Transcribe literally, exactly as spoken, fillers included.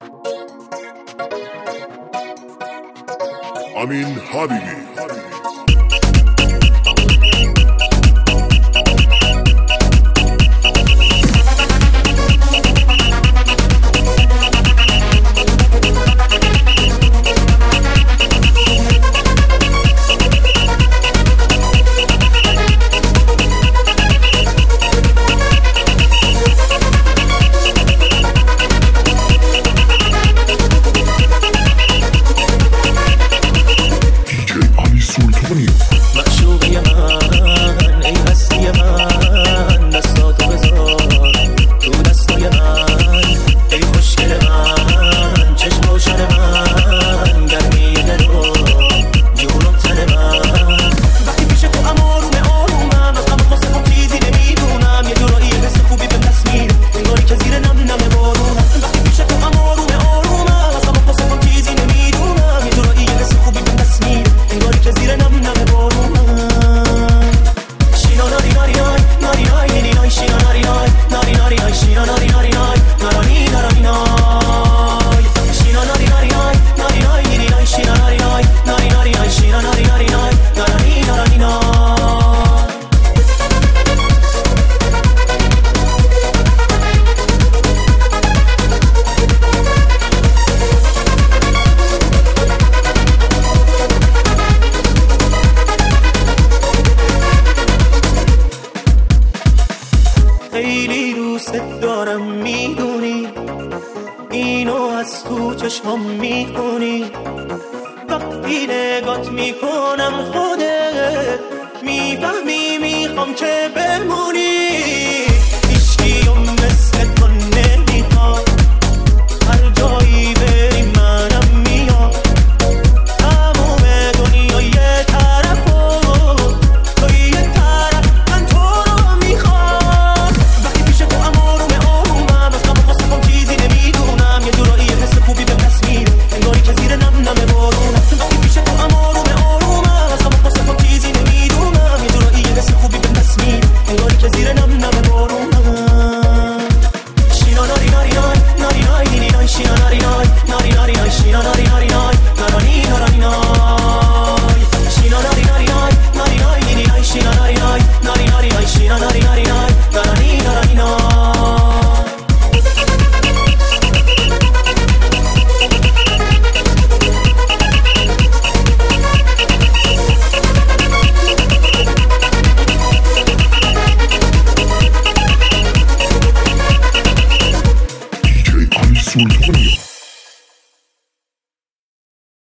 امین حبیبی. معشوقی من ای هستی من، دستاتو بذار تو دستای من، ای خوشگل من، چشم روشن من، گرمی دلو جونم تن من. وقتی پیش تو ام آرومه آرومم، از غم خواست خب چیزی نمیدونم، یه جورایی حس خوبی به دست میره انگاری که زیر نم نم بارونم. وقتی پیش تو ام آرومه آرومم، از غم خواست خب چیزی نمیدونم، یه جورایی حس خوبی به دست میره انگاری که زیر نم نم بارونم. خیلی دوست دارم میدونی، اینو از تو چشمام میخونی، وقتی نگات میکنم خودت میفهمی میخوام که بمونی. هیچکی هم مثل تو نمیخواد، هر جایی بری منم میاد، تموم دنیا یه طرف و تو یه طرف، من تو رو میخوام. وقتی پیش تو ام آرومه آرومم، از غم خواست خب چیزی نمیدونم، یه جورایی حس خوبی به دست میره انگاری که زیر نم نم بارونم. وقتی پیش تو ام آرومه آرومم، از غم خواست خب چیزی نمیدونم، یه جورایی حس خوبی به دست میره انگاری که زیر نم نم بارونم. شینا ناری ناری نای ناری نای نی نای شینا ناری نای ناری ناری نای شینا ناری ناری نای نارانی نارانی نای شینا ناری ناری نای ناری نای نی نای شینا ناری نای ناری ناری نای شینا ناری ناری نای نارانی نارانی نای. دی جی علی سلطانی.